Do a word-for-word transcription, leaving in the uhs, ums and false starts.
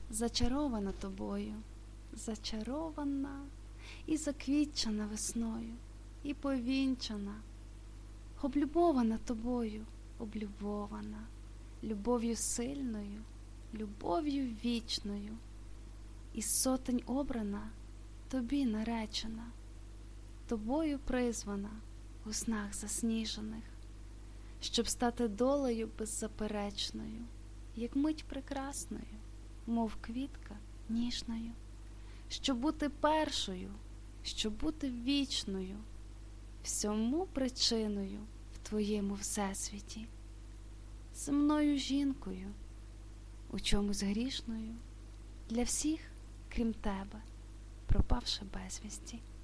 зачарована тобою, зачарована і заквітчена весною, і повінчана, облюбована тобою, облюбована, любов'ю сильною, любов'ю вічною, із сотень обрана, тобі наречена, тобою призвана у снах засніжених, щоб стати долею беззаперечною, як мить прекрасною, мов квітка ніжною, щоб бути першою, щоб бути вічною, всьому причиною в твоєму всесвіті, земною жінкою, у чомусь грішною, для всіх, крім тебе, пропавши безвісті.